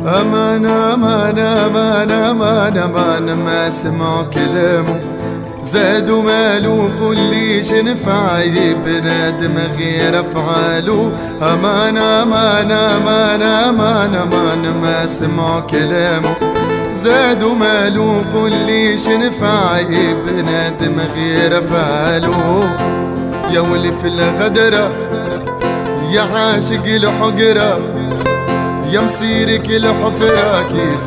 أمان أمان أمان أمان أمان ما سمعوا كلامه، زادوا مالوا كل شي نفع بنادم غير أفعاله. أمان أمان أمان أمان أمان ما سمعوا كلامه، زادوا مالوا كل شي نفع بنادم غير أفعاله. يا ولي في الغدرة يا عاشق الحجرة، يا مصيرك الحفرة كيف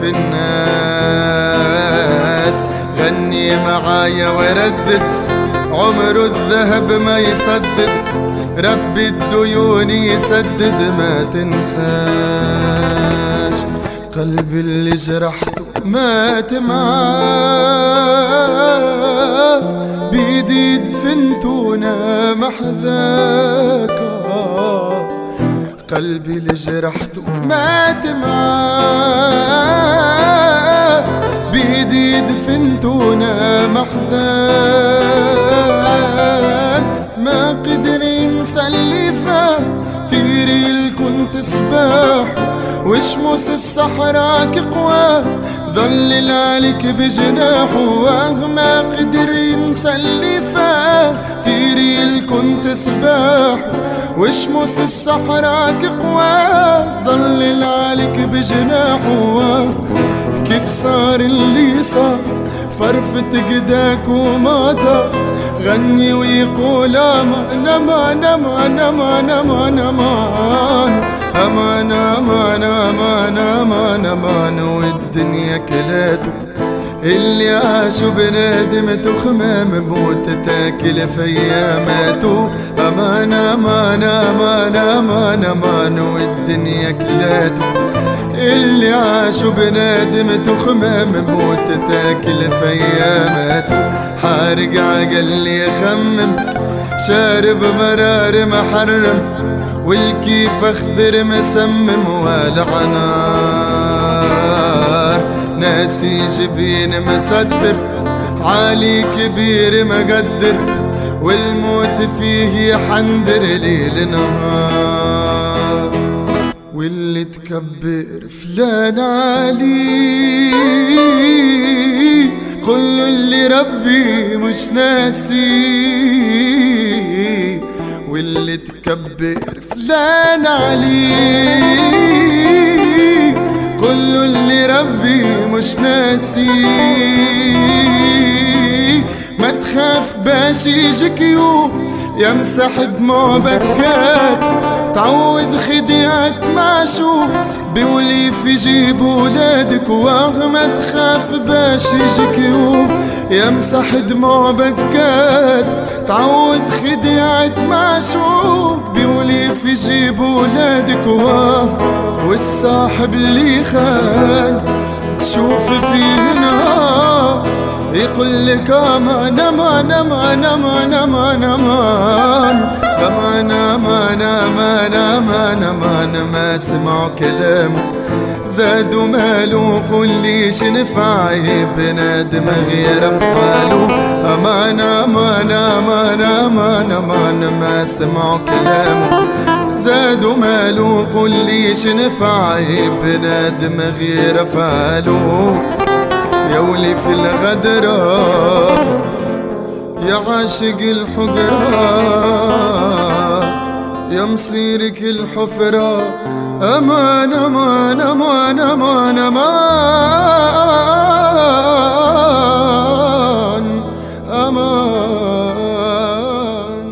الناس. غني معايا وردد عمره الذهب ما يسدد، ربي الديون يسدد ما تنساش. قلبي اللي جرحته مات معاه، بيدي دفنتونا محذاك. قلبي اللي جرحته مات معاه، بيدي دفنتونا محذاك. ما قدر ينسى اللي فات، تيري الكنت سباح وشموس الصحراء قواه، ظلل عليك بجناحه. ما قدر ينسى اللي فات، تيري الكنت سباح وشموس الصحراء قواه، ظلل عليك بجناحه. كيف صار اللي صار فرفت قداك وماضى، غني ويقول امان امان امان امان امان امان امان امان امان امان امان. والدنيا كلاته اللي عاشوا بنادمته، خمام موت تاكل في اياماته. امان امان امان امان امان. والدنيا كلاته اللي عاشوا بنادمته، خمام موت تاكل في اياماته. حارق عقل يخمم شارب مرار محرم، والكيف اخضر مسمم والع نار. ناسي جبين مسدر عالي كبير مقدر، والموت فيه يحندر ليل نهار. واللي تكبر فلان علي، قل اللي ربي مش ناسي. واللي تكبر فلان علي، قل اللي ربي مش ناسي. ما تخاف باش يجيك يوم يمسح دموع بكات، تعوض خديعة معشوق بولي في جيب ولادك. ما تخاف باش يجيك يوم يمسح دموع بكات، تعوض خديعة معشوق بولي في جيب ولادك. والصاحب اللي خان تشوف فيه نهار، يقول لك امان امان امان امان امان امان امان امان امان امان امان. ما سمعوا كلامه زادوا مالوا كل شي نفع بنادم غير افعاله. امان امان امان امان امان. ما سمعوا كلامه زادوا مالوا كل شي نفع بنادم غير افعاله. يا ولي في الغدرة يا عاشق الحجرة، يا مصيرك الحفرة. أمان أمان أمان أمان أمان أمان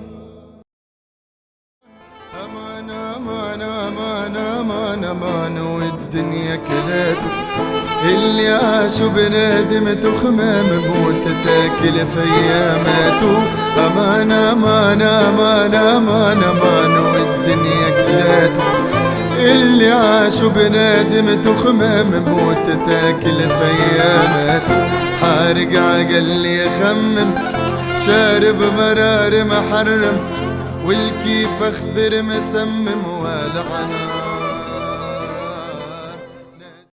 أمان أمان أمان أمان أمان. والدنيا كلاته اللي عاشوا بنادمته، خمام موت تاكل في اياماته. امان امان امان امان امان. والدنيا كلاته اللي عاشوا بنادمته، خمام موت تاكل في اياماته. حارق عقل يخمم شارب مرار محرم، والكيف اخضر مسمم والع نار.